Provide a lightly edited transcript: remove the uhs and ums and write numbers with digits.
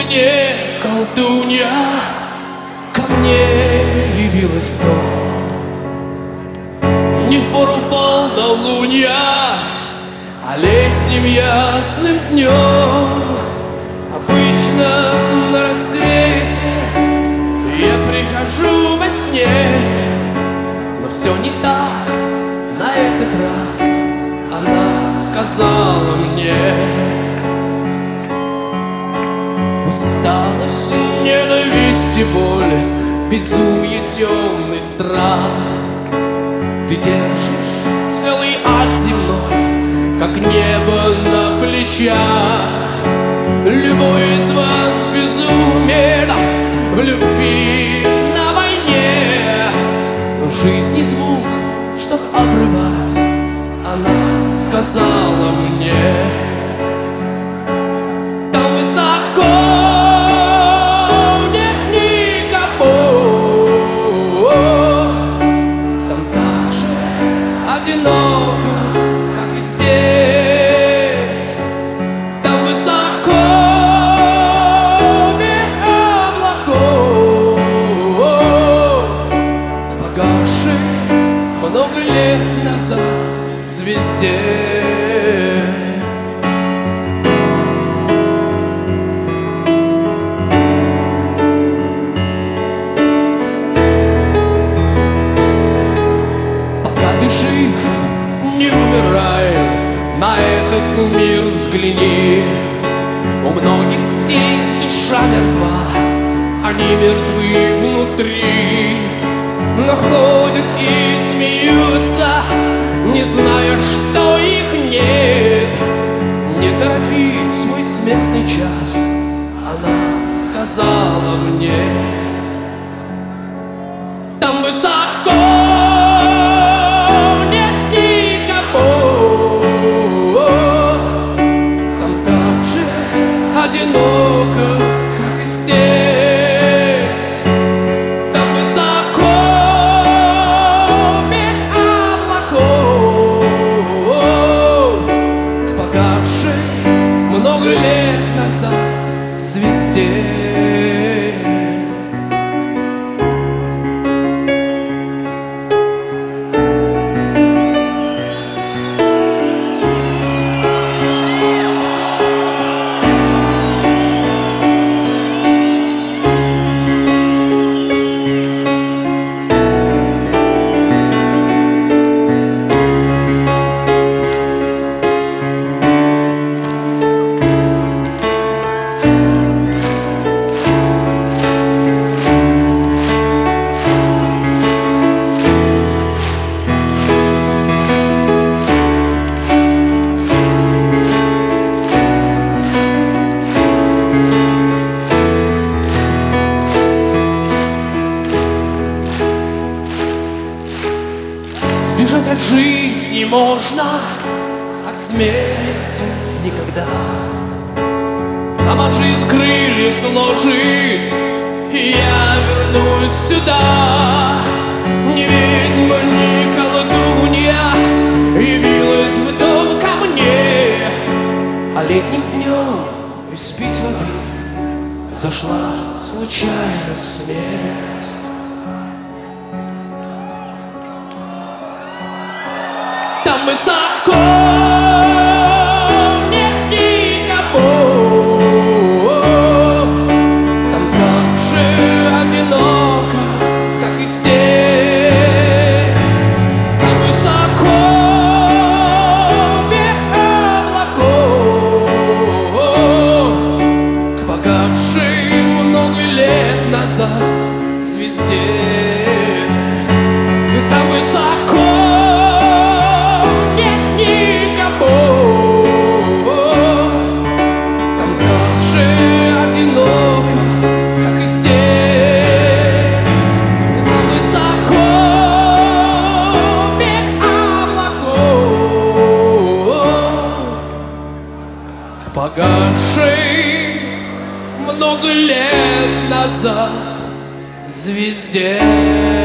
мне колдунья ко мне явилась в дом. Не в пору полнолуния, а летним ясным днем. Обычно на рассвете я прихожу во сне, но все не так на этот раз. Она сказала мне: усталость, ненависть и боль, безумие, темный страх. Ты держишь целый ад земной, как небо на плечах. Любой из вас безумен в любви на войне, но жизнь не звук, чтоб обрывать. Она сказала мне: там высоко нет никого, там так же одиноко, как и здесь. Там высоко без облаков, к погасшей много лет назад звезде. Пока ты жив, не умирай, на этот мир взгляни. У многих здесь душа мертва, они мертвы внутри, но ходят и смеются, не зная, что их нет. Не торопись, мой смертный час, она сказала мне. Там высоко нет никого, там так же одиноко, как и здесь. Там высоко без облаков, к погасшей много лет назад звезде. Сбежать от жизни можно, от смерти никогда. Сама жизнь крылья сложит, и я вернусь сюда. Не ведьма, не колдунья явилась в дом ко мне, а летним днем испить воды зашла случайно смерть. Там высоко нет никого, там так же одиноко, как и здесь. Там высоко без облаков, к погасшей много лет назад звезде. Там высоко погасшей много лет назад звезде.